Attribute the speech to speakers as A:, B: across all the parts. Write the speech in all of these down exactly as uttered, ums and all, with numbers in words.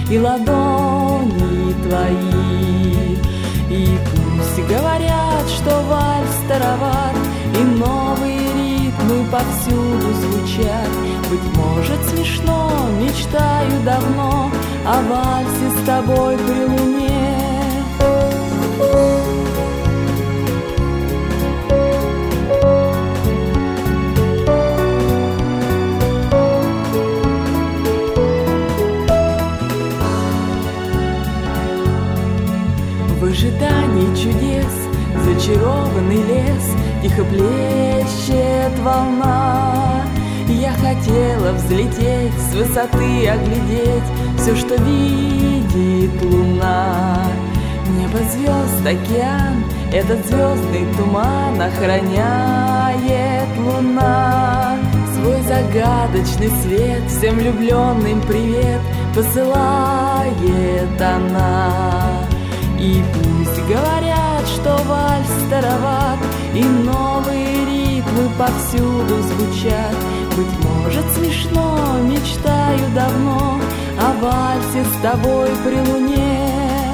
A: и ладони твои. И пусть говорят, что вальс староват, и новые ритмы повсюду звучат. Быть может, смешно, мечтаю давно о вальсе с тобой при луне. В ожидании чудес зачарованный лес, тихо плещет волна. Я хотела взлететь с высоты, оглядеть все, что видит луна. Небо звезд, океан, этот звездный туман охраняет луна. Свой загадочный свет всем влюбленным привет посылает она. И пусть говорят, что вальс староват, и новые ритмы повсюду звучат. Быть может, смешно, мечтаю давно о вальсе с тобой при луне.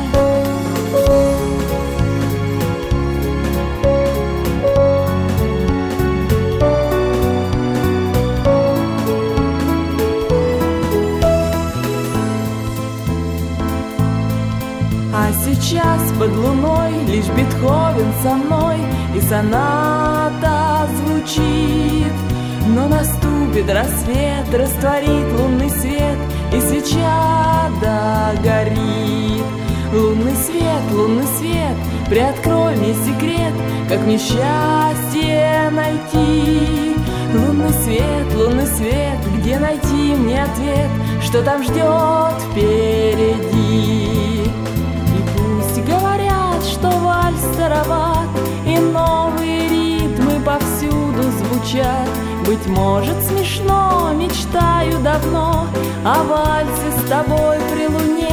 A: А сейчас под луной лишь Бетховен со мной, и соната звучит. Но наступит рассвет, растворит лунный свет, и свеча догорит. Лунный свет, лунный свет, приоткрой мне секрет, как мне счастье найти. Лунный свет, лунный свет, где найти мне ответ, что там ждет впереди. И пусть говорят, что вальс староват, и новые ритмы повсюду звучат. Быть может, смешно, мечтаю давно о вальсе с тобой при луне.